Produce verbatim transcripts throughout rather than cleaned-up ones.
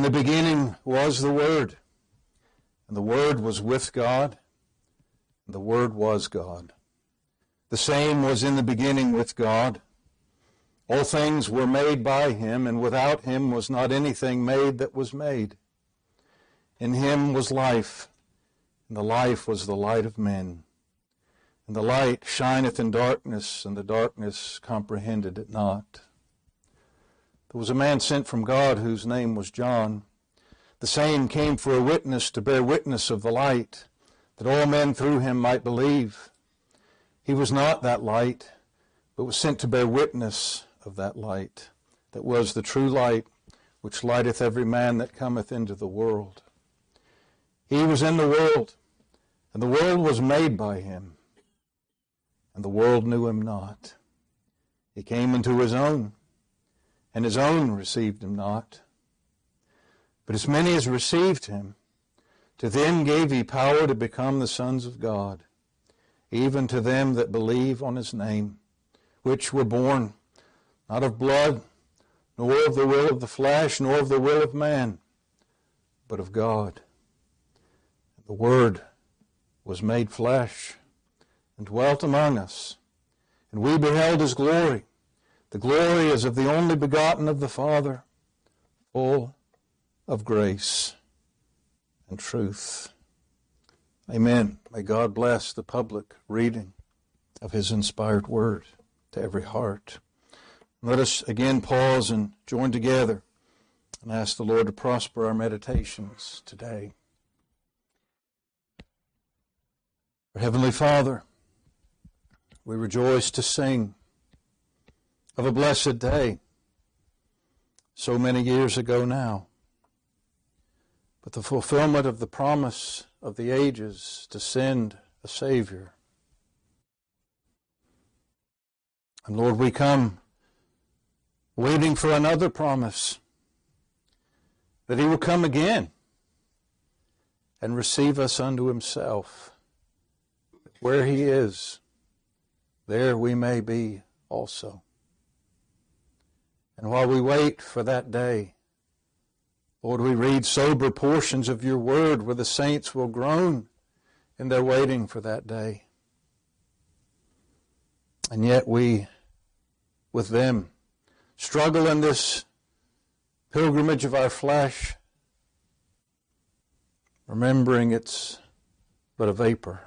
the beginning was the Word, and the Word was with God, and the Word was God. The same was in the beginning with God. All things were made by him, and without him was not anything made that was made. In him was life, and the life was the light of men. And the light shineth in darkness, and the darkness comprehended it not. There was a man sent from God whose name was John. The same came for a witness, to bear witness of the light, that all men through him might believe. He was not that light, but was sent to bear witness of that light, that was the true light, which lighteth every man that cometh into the world. He was in the world, and the world was made by him, and the world knew him not. He came into his own, and his own received him not. But as many as received him, to them gave he power to become the sons of God, even to them that believe on his name, which were born not of blood, nor of the will of the flesh, nor of the will of man, but of God. The Word was made flesh and dwelt among us, and we beheld his glory. The glory is of the only begotten of the Father, full of grace and truth. Amen. May God bless the public reading of his inspired word to every heart. Let us again pause and join together and ask the Lord to prosper our meditations today. Our Heavenly Father, we rejoice to sing of a blessed day so many years ago now, but the fulfillment of the promise of the ages to send a Savior. And Lord, we come waiting for another promise, that he will come again and receive us unto himself. Where he is, there we may be also. And while we wait for that day, Lord, we read sober portions of your word where the saints will groan in their waiting for that day. And yet we, with them, struggle in this pilgrimage of our flesh, remembering it's but a vapor.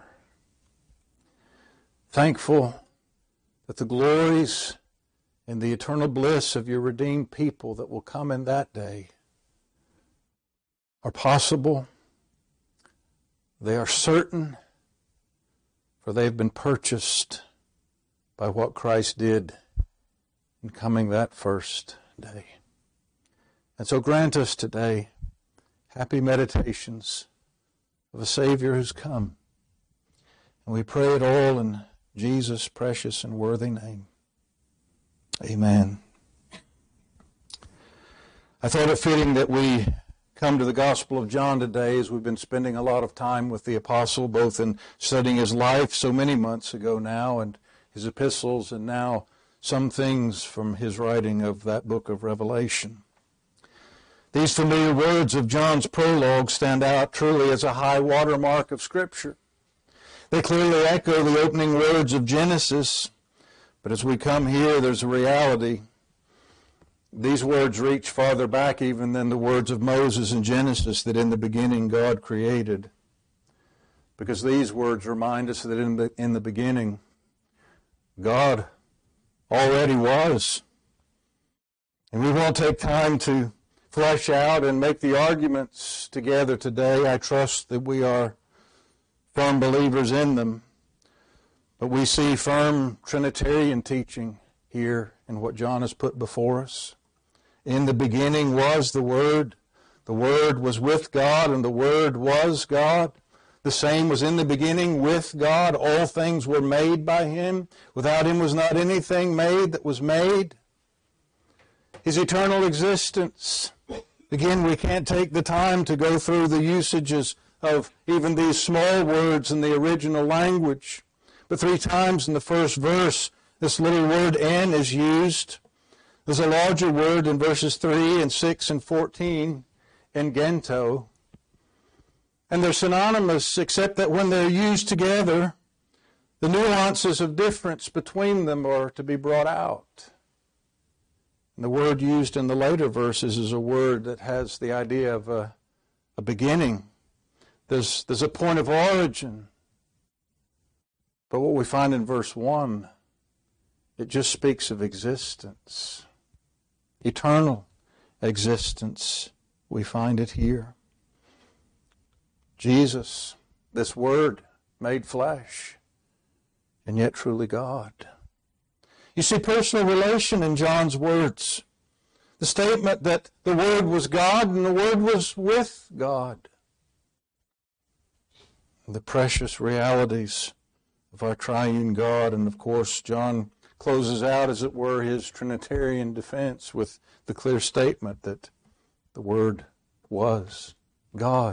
Thankful that the glories and the eternal bliss of your redeemed people that will come in that day are possible. They are certain, for they have been purchased by what Christ did in coming that first day. And so grant us today happy meditations of a Savior who's come. And we pray it all in Jesus' precious and worthy name. Amen. I thought it fitting that we come to the Gospel of John today, as we've been spending a lot of time with the apostle, both in studying his life so many months ago now, and his epistles, and now some things from his writing of that book of Revelation. These familiar words of John's prologue stand out truly as a high watermark of Scripture. They clearly echo the opening words of Genesis, but as we come here, there's a reality. These words reach farther back even than the words of Moses in Genesis, that in the beginning God created. Because these words remind us that in the, in the beginning, God already was. And we won't take time to flesh out and make the arguments together today. I trust that we are firm believers in them. But we see firm Trinitarian teaching here in what John has put before us. In the beginning was the Word. The Word was with God, and the Word was God. The same was in the beginning with God. All things were made by him. Without him was not anything made that was made. His eternal existence. Again, we can't take the time to go through the usages of even these small words in the original language. But three times in the first verse, this little word "en" is used. There's a larger word in verses three and six and fourteen. ingento. And they're synonymous, except that when they're used together, the nuances of difference between them are to be brought out. And the word used in the later verses is a word that has the idea of a, a beginning. There's, there's a point of origin. But what we find in verse one, it just speaks of existence. Eternal existence. We find it here. Jesus, this Word made flesh, and yet truly God. You see personal relation in John's words. The statement that the Word was God and the Word was with God. The precious realities of our triune God. And of course, John closes out, as it were, his Trinitarian defense with the clear statement that the Word was God.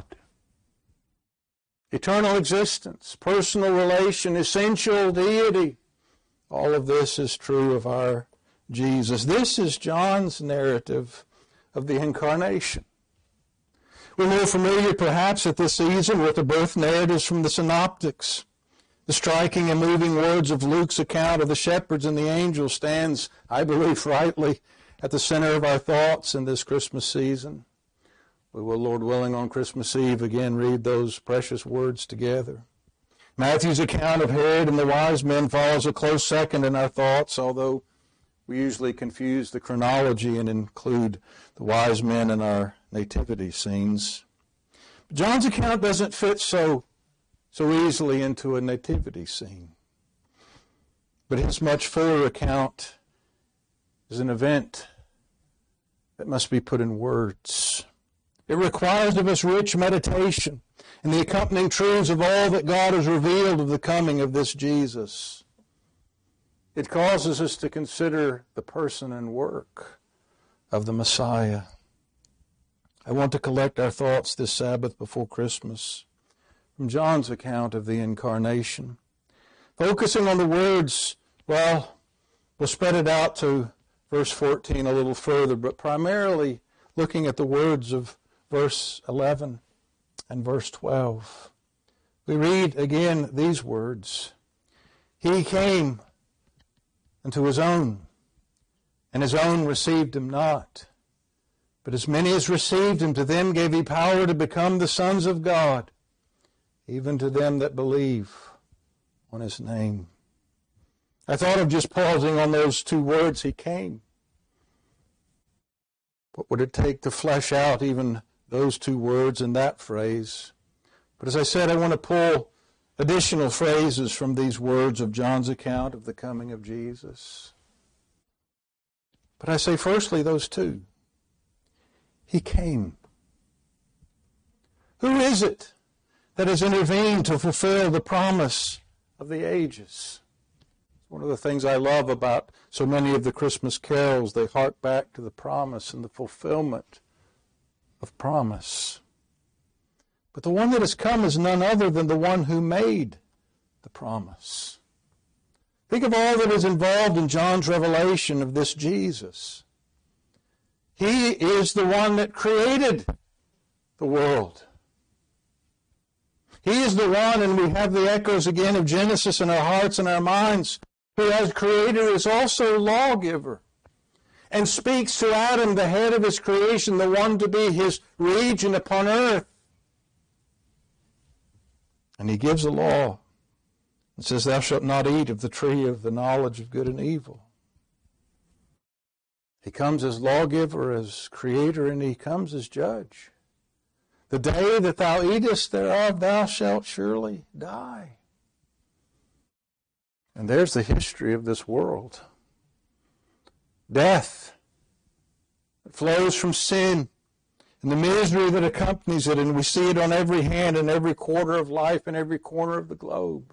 Eternal existence, personal relation, essential deity. All of this is true of our Jesus. This is John's narrative of the Incarnation. We're more familiar perhaps at this season with the birth narratives from the Synoptics. The striking and moving words of Luke's account of the shepherds and the angels stands, I believe, rightly at the center of our thoughts in this Christmas season. We will, Lord willing, on Christmas Eve again read those precious words together. Matthew's account of Herod and the wise men follows a close second in our thoughts, although we usually confuse the chronology and include the wise men in our nativity scenes. But John's account doesn't fit so, so easily into a nativity scene. But his much fuller account is an event that must be put in words. It requires of us rich meditation and the accompanying truths of all that God has revealed of the coming of this Jesus. It causes us to consider the person and work of the Messiah. I want to collect our thoughts this Sabbath before Christmas from John's account of the Incarnation. Focusing on the words, well, we'll spread it out to verse fourteen a little further, but primarily looking at the words of verse eleven and verse twelve. We read again these words. He came unto his own, and his own received him not. But as many as received him, to them gave he power to become the sons of God, even to them that believe on his name. I thought of just pausing on those two words, he came. What would it take to flesh out even those two words in that phrase? But as I said, I want to pull additional phrases from these words of John's account of the coming of Jesus. But I say firstly those two. He came. Who is it that has intervened to fulfill the promise of the ages? One of the things I love about so many of the Christmas carols, they hark back to the promise and the fulfillment of promise. But the one that has come is none other than the one who made the promise. Think of all that is involved in John's revelation of this Jesus. He is the one that created the world. He is the one, and we have the echoes again of Genesis in our hearts and our minds, who as creator is also lawgiver, and speaks to Adam, the head of his creation, the one to be his regent upon earth. And he gives a law and says, thou shalt not eat of the tree of the knowledge of good and evil. He comes as lawgiver, as creator, and he comes as judge. The day that thou eatest thereof, thou shalt surely die. And there's the history of this world. Death that flows from sin and the misery that accompanies it, and we see it on every hand in every quarter of life and every corner of the globe.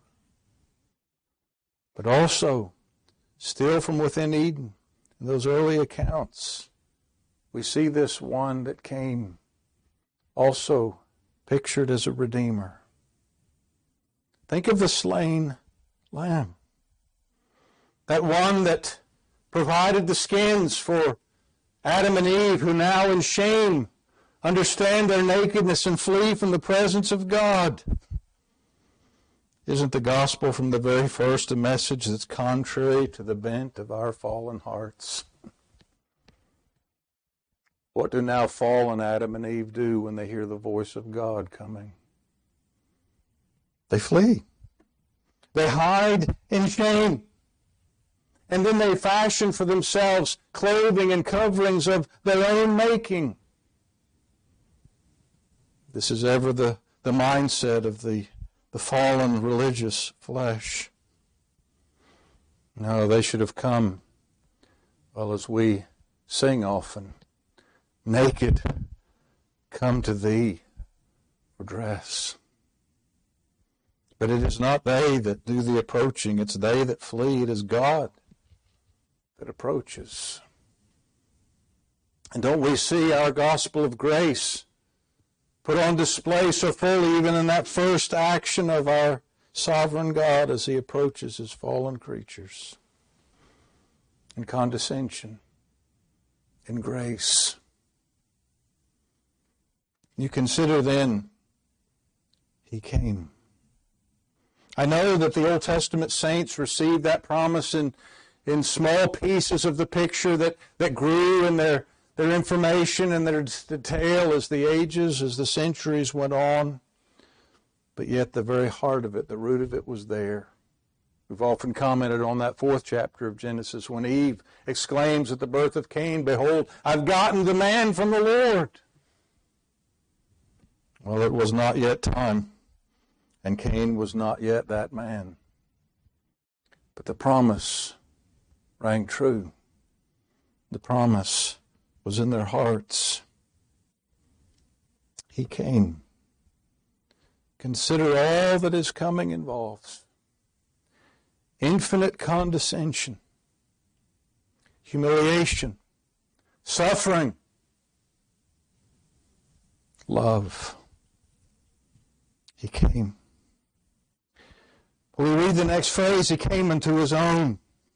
But also, still from within Eden, in those early accounts, we see this one that came also pictured as a redeemer. Think of the slain lamb. That one that provided the skins for Adam and Eve, who now in shame understand their nakedness and flee from the presence of God. Isn't the gospel from the very first a message that's contrary to the bent of our fallen hearts? What do now fallen Adam and Eve do when they hear the voice of God coming? They flee. They hide in shame. And then they fashion for themselves clothing and coverings of their own making. This is ever the, the mindset of the, the fallen religious flesh. No, they should have come, well, as we sing often, naked, come to thee for dress. But it is not they that do the approaching, it's they that flee. It is God that approaches. And don't we see our gospel of grace put on display so fully even in that first action of our sovereign God as he approaches his fallen creatures in condescension, in grace. You consider then, he came. I know that the Old Testament saints received that promise in, in small pieces of the picture that, that grew in their, their information and their detail as the ages, as the centuries went on. But yet the very heart of it, the root of it was there. We've often commented on that fourth chapter of Genesis when Eve exclaims at the birth of Cain, "Behold, I've gotten the man from the Lord." Well, it was not yet time, and Cain was not yet that man. But the promise rang true. The promise was in their hearts. He came. Consider all that his coming involves. Infinite condescension, humiliation, suffering, love. He came. We read the next phrase, he came unto his own.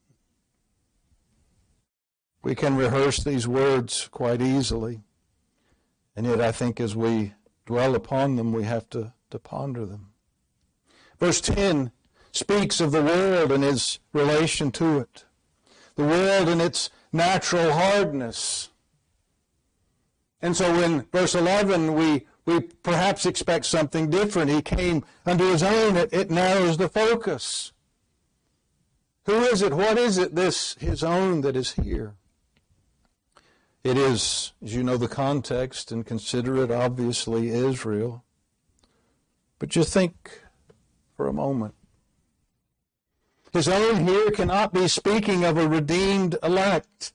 We can rehearse these words quite easily, and yet I think as we dwell upon them, we have to, to ponder them. Verse ten speaks of the world and its relation to it. The world and its natural hardness. And so in verse eleven, we We perhaps expect something different. He came unto his own. It, it narrows the focus. Who is it? What is it, this his own that is here? It is, as you know the context, and consider it obviously Israel. But just think for a moment. His own here cannot be speaking of a redeemed elect.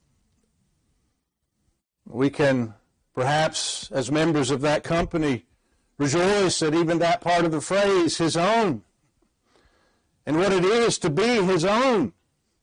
We can perhaps, as members of that company, rejoice at even that part of the phrase, his own, and what it is to be his own.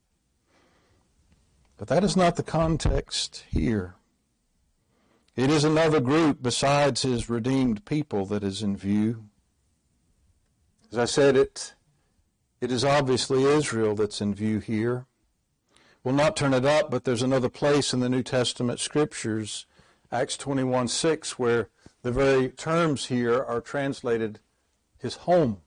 But that is not the context here. It is another group besides his redeemed people that is in view. As I said, it, it is obviously Israel that's in view here. We'll not turn it up, but there's another place in the New Testament Scriptures, Acts twenty-one six, where the very terms here are translated his home.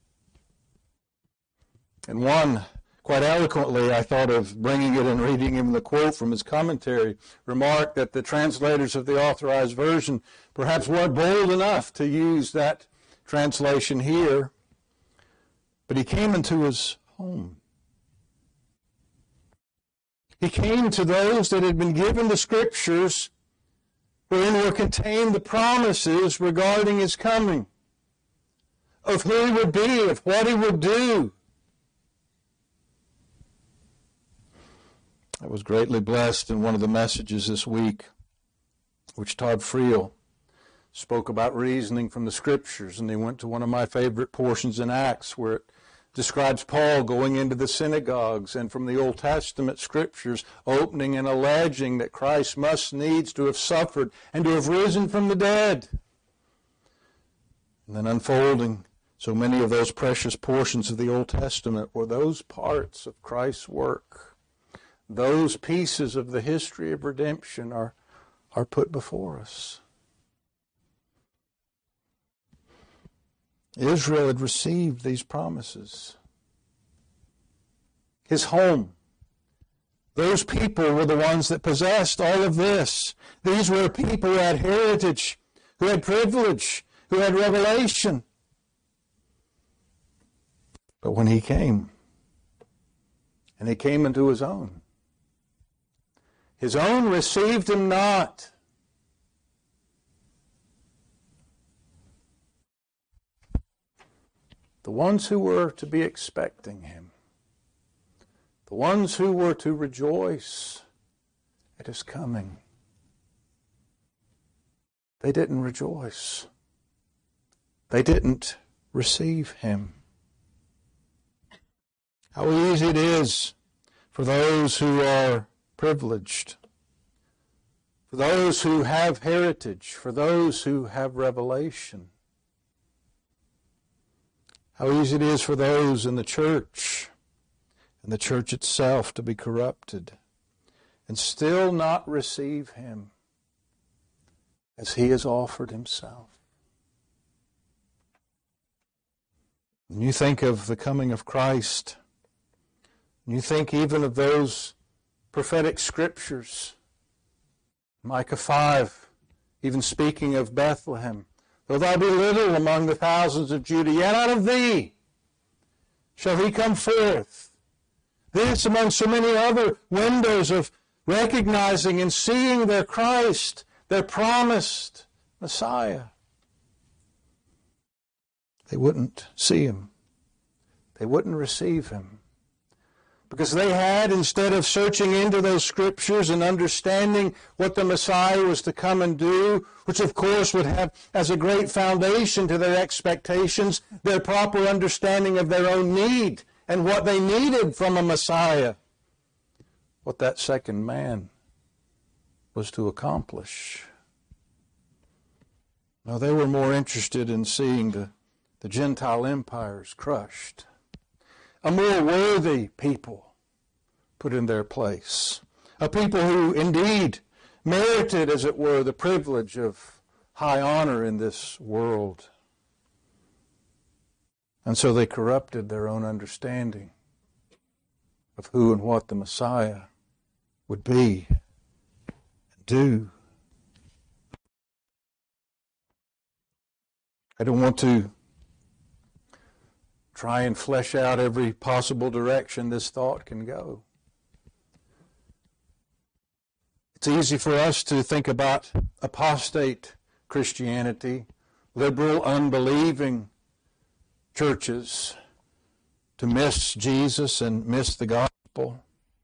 And one, quite eloquently, I thought of bringing it and reading him the quote from his commentary, remarked that the translators of the Authorized Version perhaps weren't bold enough to use that translation here, but he came into his home. He came to those that had been given the Scriptures wherein were contained the promises regarding his coming, of who he would be, of what he would do. I was greatly blessed in one of the messages this week, which Todd Friel spoke about reasoning from the Scriptures, and he went to one of my favorite portions in Acts, where it describes Paul going into the synagogues and from the Old Testament Scriptures opening and alleging that Christ must needs to have suffered and to have risen from the dead. And then unfolding so many of those precious portions of the Old Testament were those parts of Christ's work. Those pieces of the history of redemption are, are put before us. Israel had received these promises. His home. Those people were the ones that possessed all of this. These were people who had heritage, who had privilege, who had revelation. But when he came, and he came into his own, his own received him not. The ones who were to be expecting him, the ones who were to rejoice at his coming, they didn't rejoice. They didn't receive him. How easy it is for those who are privileged, for those who have heritage, for those who have revelation. How easy it is for those in the church and the church itself to be corrupted and still not receive him as he has offered himself. When you think of the coming of Christ, when you think even of those prophetic scriptures, Micah five, even speaking of Bethlehem, though thou be little among the thousands of Judah, yet out of thee shall he come forth. This among so many other windows of recognizing and seeing their Christ, their promised Messiah. They wouldn't see him. They wouldn't receive him. Because they had, instead of searching into those scriptures and understanding what the Messiah was to come and do, which of course would have as a great foundation to their expectations, their proper understanding of their own need and what they needed from a Messiah, what that second man was to accomplish. Now they were more interested in seeing the, the Gentile empires crushed, a more worthy people put in their place, a people who indeed merited, as it were, the privilege of high honor in this world. And so they corrupted their own understanding of who and what the Messiah would be and do. I don't want to try and flesh out every possible direction this thought can go. It's easy for us to think about apostate Christianity, liberal, unbelieving churches, to miss Jesus and miss the gospel.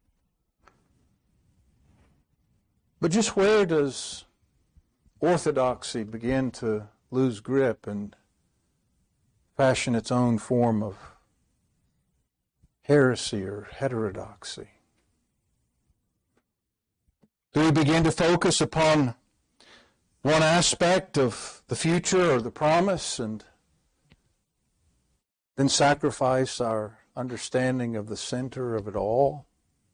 But just where does orthodoxy begin to lose grip and fashion its own form of heresy or heterodoxy? Do we begin to focus upon one aspect of the future or the promise and then sacrifice our understanding of the center of it all?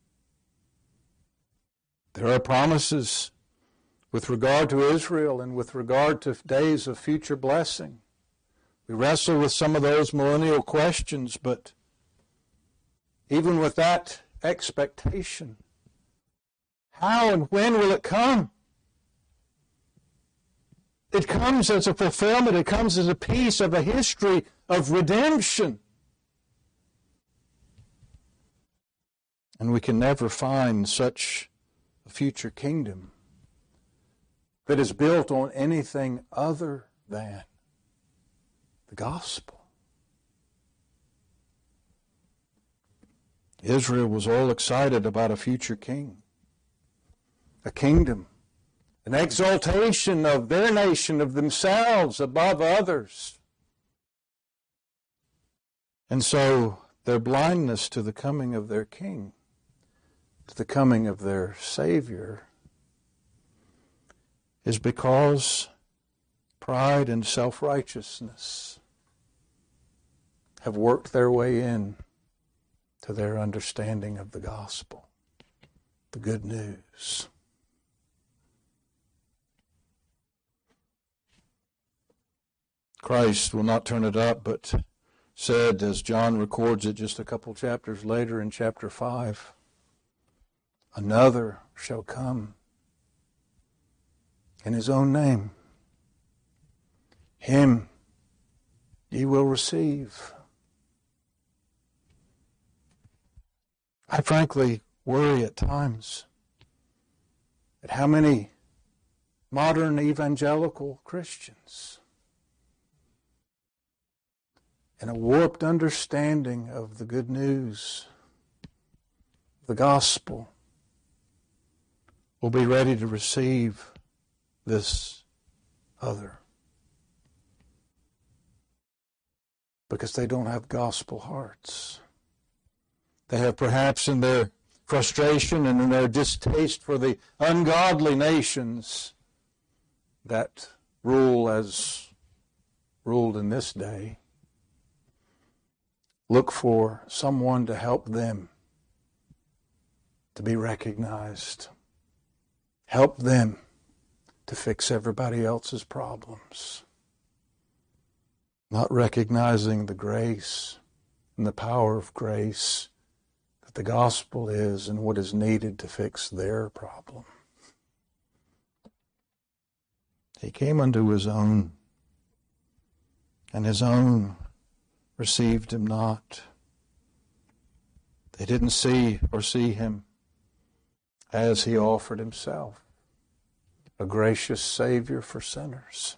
There are promises with regard to Israel and with regard to days of future blessing. We wrestle with some of those millennial questions, but even with that expectation, how and when will it come? It comes as a fulfillment. It comes as a piece of a history of redemption. And we can never find such a future kingdom that is built on anything other than the gospel. Israel was all excited about a future king, a kingdom, an exaltation of their nation, of themselves above others. And so their blindness to the coming of their king, to the coming of their Savior, is because pride and self-righteousness have worked their way in to their understanding of the gospel, the good news. Christ will not turn it up, but said, as John records it just a couple chapters later in chapter five, another shall come in his own name. Him ye will receive. I frankly worry at times at how many modern evangelical Christians, in a warped understanding of the good news, the gospel, will be ready to receive this other because they don't have gospel hearts. They have perhaps in their frustration and in their distaste for the ungodly nations that rule as ruled in this day, look for someone to help them to be recognized. Help them to fix everybody else's problems. Not recognizing the grace and the power of grace that the gospel is and what is needed to fix their problem. He came unto his own, and his own received him not. They didn't see or see him as he offered himself, a gracious Savior for sinners.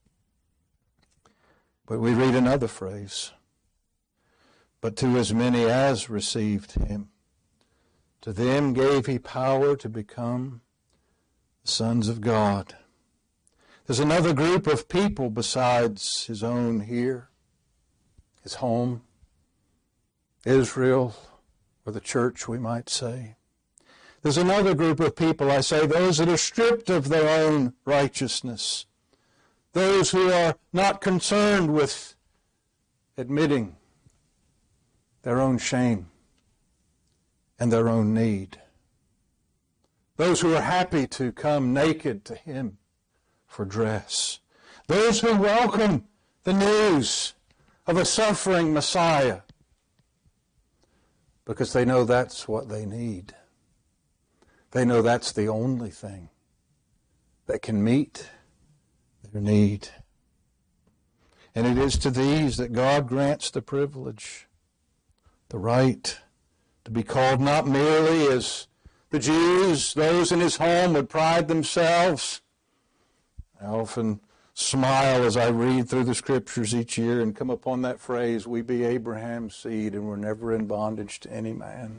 But we read another phrase, but to as many as received him, to them gave he power to become the sons of God. There's another group of people besides his own here, his home, Israel, or the church, we might say. There's another group of people, I say, those that are stripped of their own righteousness, those who are not concerned with admitting their own shame and their own need, those who are happy to come naked to him for dress, those who welcome the news of a suffering Messiah because they know that's what they need. They know that's the only thing that can meet their need. And it is to these that God grants the privilege, the right to be called not merely as the Jews, those in his home would pride themselves. I often smile as I read through the scriptures each year and come upon that phrase, we be Abraham's seed and we're never in bondage to any man.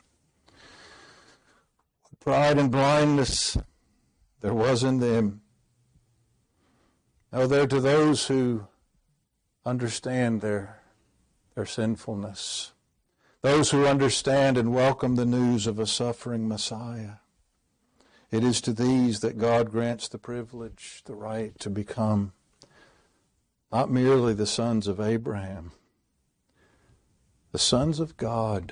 Pride and blindness there was in them. No, they're to those who understand their, their sinfulness, those who understand and welcome the news of a suffering Messiah. It is to these that God grants the privilege, the right to become not merely the sons of Abraham, the sons of God.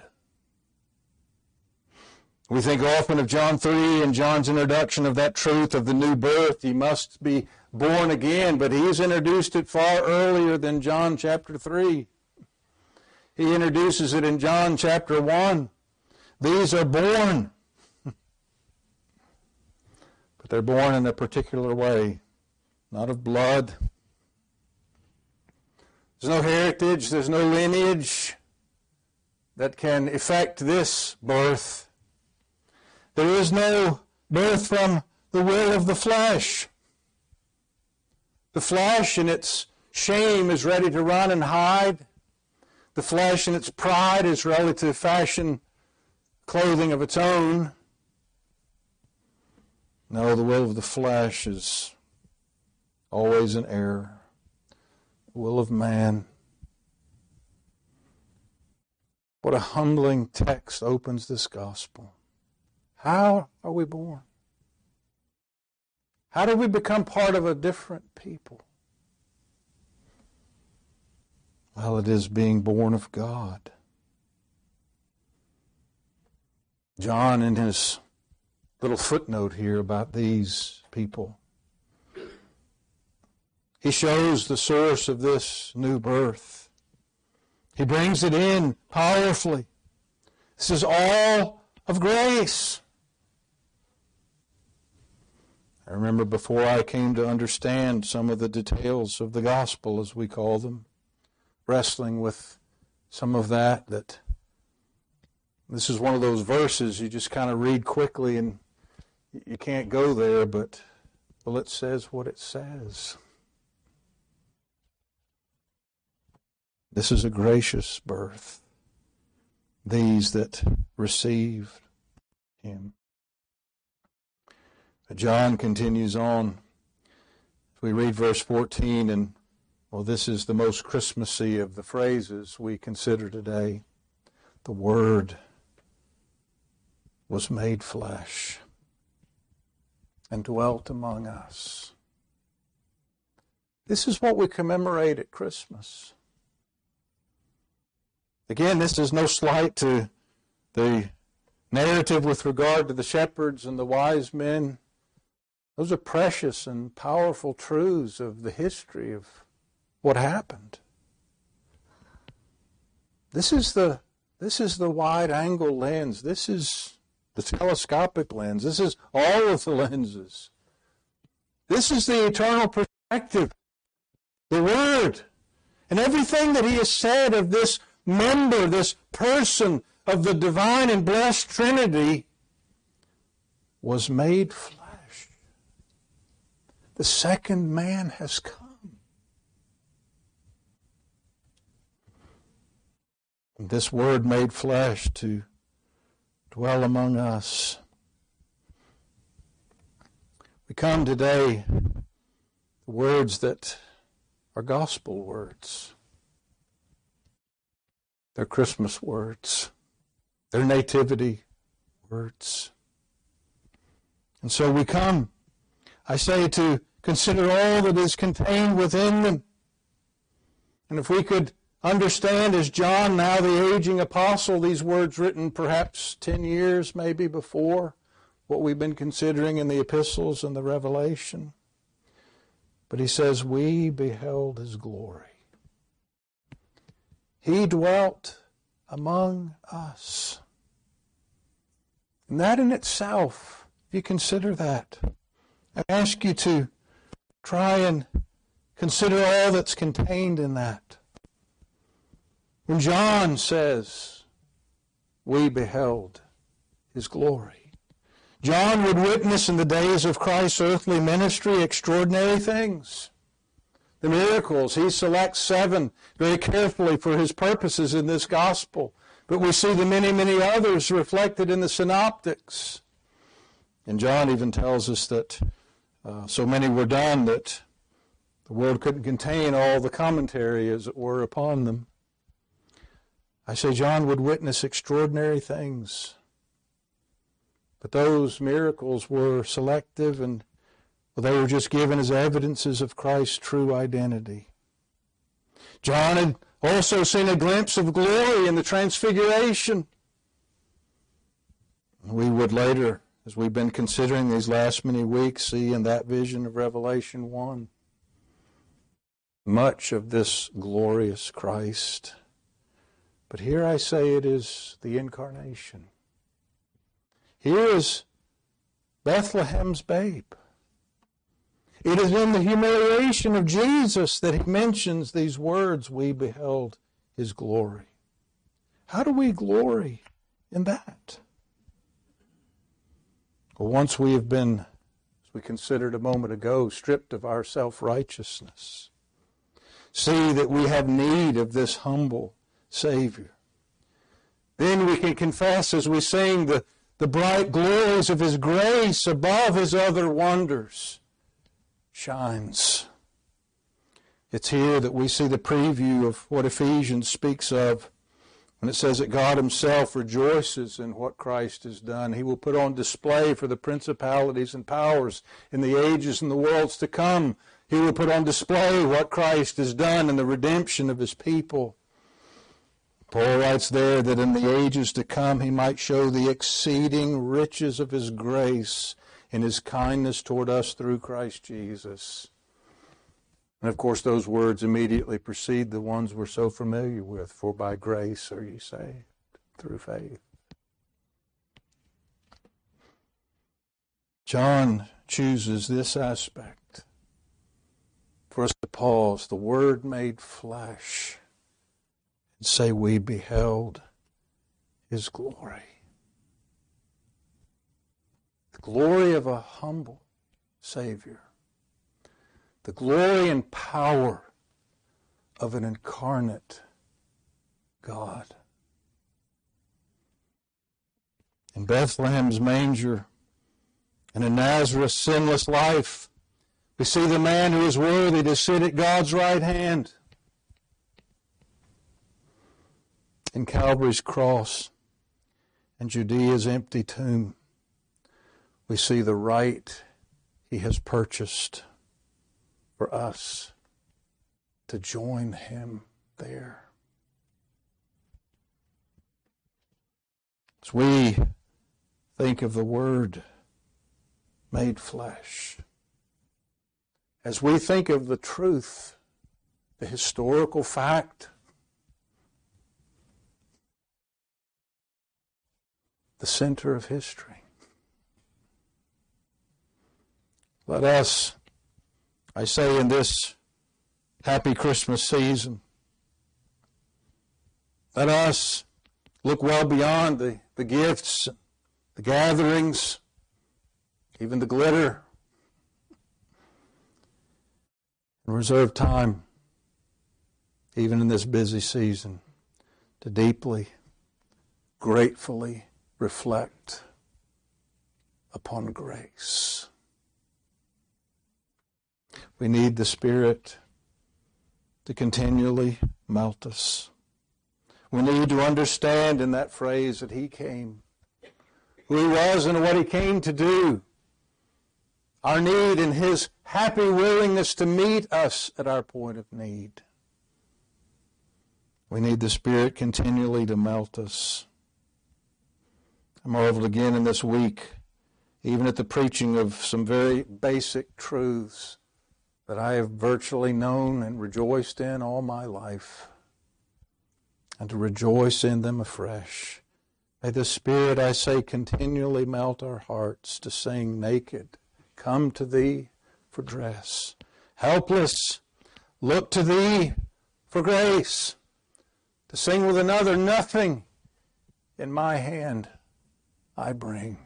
We think often of John three and John's introduction of that truth of the new birth. You must be born again, but he's introduced it far earlier than John chapter three. He introduces it in John chapter one. These are born. But they're born in a particular way, not of blood. There's no heritage, there's no lineage that can effect this birth. There is no birth from the will of the flesh. The flesh in its shame is ready to run and hide. The flesh in its pride is ready to fashion clothing of its own. No, the will of the flesh is always an error. The will of man. What a humbling text opens this gospel. How are we born? How do we become part of a different people? Well, it is being born of God. John, in his little footnote here about these people, he shows the source of this new birth. He brings it in powerfully. This is all of grace. I remember before I came to understand some of the details of the gospel, as we call them, wrestling with some of that, that this is one of those verses you just kind of read quickly and you can't go there, but well, it says what it says. This is a gracious birth. These that received him. But John continues on. If we read verse fourteen, and well, this is the most Christmassy of the phrases we consider today. The Word was made flesh and dwelt among us. This is what we commemorate at Christmas. Again, this is no slight to the narrative with regard to the shepherds and the wise men. Those are precious and powerful truths of the history of what happened. This is the, this is the wide-angle lens. This is the telescopic lens. This is all of the lenses. This is the eternal perspective, the Word. And everything that he has said of this member, this person of the divine and blessed Trinity was made flesh. The second man has come. And this Word made flesh to dwell among us. We come today, the words that are gospel words. They're Christmas words. They're nativity words. And so we come, I say, to consider all that is contained within them. And if we could understand, as John, now the aging apostle, these words written perhaps ten years maybe before what we've been considering in the epistles and the Revelation. But he says, we beheld his glory. He dwelt among us. And that in itself, if you consider that, I ask you to try and consider all that's contained in that. When John says, we beheld his glory, John would witness in the days of Christ's earthly ministry extraordinary things. The miracles, he selects seven very carefully for his purposes in this gospel. But we see the many, many others reflected in the synoptics. And John even tells us that uh, so many were done that the world couldn't contain all the commentary, as it were, upon them. I say John would witness extraordinary things. But those miracles were selective, and well, they were just given as evidences of Christ's true identity. John had also seen a glimpse of glory in the transfiguration. We would later, as we've been considering these last many weeks, see in that vision of Revelation one much of this glorious Christ. But here I say it is the incarnation. Here is Bethlehem's babe. It is in the humiliation of Jesus that he mentions these words, we beheld his glory. How do we glory in that? Well, once we have been, as we considered a moment ago, stripped of our self-righteousness, see that we have need of this humble Savior, then we can confess as we sing the, the bright glories of his grace above his other wonders shines. It's here that we see the preview of what Ephesians speaks of when it says that God himself rejoices in what Christ has done. He will put on display for the principalities and powers in the ages and the worlds to come. He will put on display what Christ has done in the redemption of his people. Paul writes there that in the ages to come he might show the exceeding riches of his grace in his kindness toward us through Christ Jesus. And of course those words immediately precede the ones we're so familiar with. For by grace are ye saved through faith. John chooses this aspect for us to pause. The Word made flesh, and say we beheld His glory. The glory of a humble Savior. The glory and power of an incarnate God. In Bethlehem's manger and in Nazareth's sinless life, we see the man who is worthy to sit at God's right hand. In Calvary's cross and Judea's empty tomb, we see the right He has purchased for us to join Him there. As we think of the Word made flesh, as we think of the truth, the historical fact, the center of history, let us, I say in this happy Christmas season, let us look well beyond the, the gifts, the gatherings, even the glitter, and reserve time, even in this busy season, to deeply, gratefully reflect upon grace. We need the Spirit to continually melt us. We need to understand in that phrase that He came, who He was and what He came to do. Our need and His happy willingness to meet us at our point of need. We need the Spirit continually to melt us. I marveled again in this week, even at the preaching of some very basic truths that I have virtually known and rejoiced in all my life, and to rejoice in them afresh. May the Spirit, I say, continually melt our hearts to sing naked, come to Thee for dress. Helpless, look to Thee for grace. To sing with another, nothing in my hand I bring.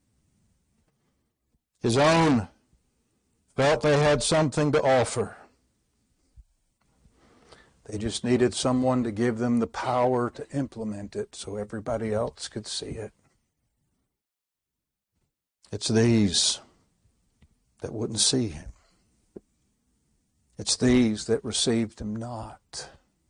His own felt they had something to offer. They just needed someone to give them the power to implement it so everybody else could see it. It's these that wouldn't see Him. It's these that received Him not.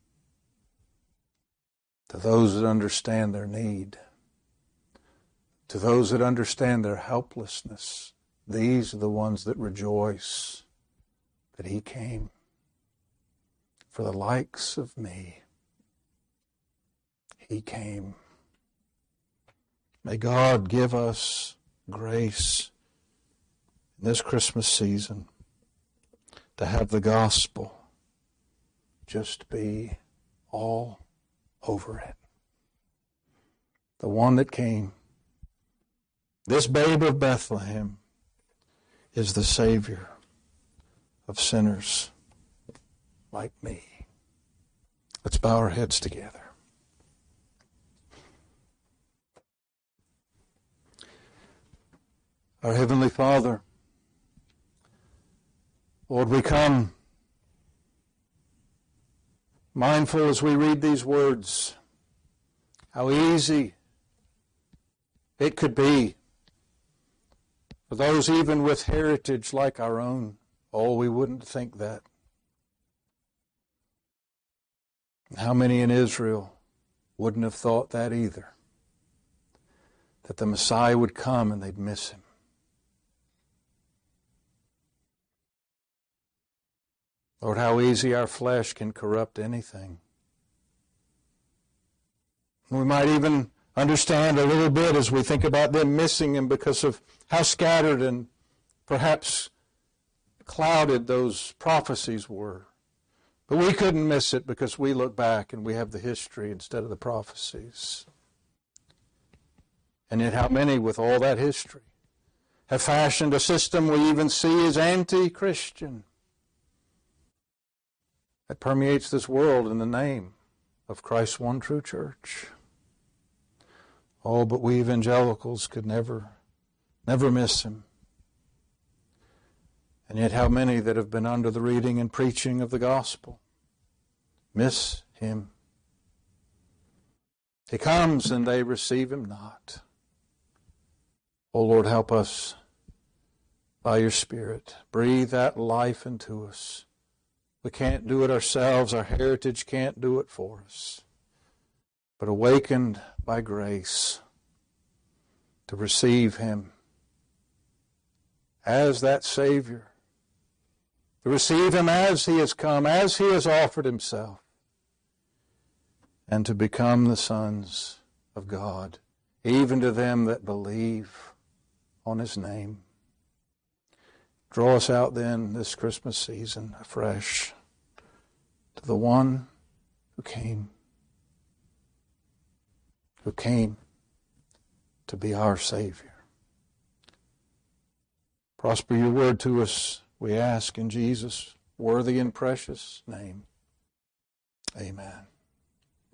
To those that understand their need, to those that understand their helplessness, these are the ones that rejoice that He came for the likes of me. He came. May God give us grace in this Christmas season to have the gospel just be all over it. The one that came, this babe of Bethlehem, is the Savior of sinners like me. Let's bow our heads together. Our Heavenly Father, Lord, we come mindful as we read these words, how easy it could be for those even with heritage like our own. Oh, we wouldn't think that. How many in Israel wouldn't have thought that either? That the Messiah would come and they'd miss Him. Lord, how easy our flesh can corrupt anything. We might even understand a little bit as we think about them missing Him because of how scattered and perhaps clouded those prophecies were. But we couldn't miss it because we look back and we have the history instead of the prophecies. And yet how many with all that history have fashioned a system we even see as anti-Christian that permeates this world in the name of Christ's one true church. Oh, but we evangelicals could never, never miss him. And yet how many that have been under the reading and preaching of the gospel miss him. He comes and they receive him not. Oh Lord, help us by your Spirit. Breathe that life into us. We can't do it ourselves. Our heritage can't do it for us. But awakened by grace to receive him as that Savior, to receive him as he has come, as he has offered himself, and to become the sons of God, even to them that believe on his name. Draw us out then this Christmas season afresh to the one who came, who came to be our Savior. Prosper your word to us, we ask in Jesus' worthy and precious name. Amen.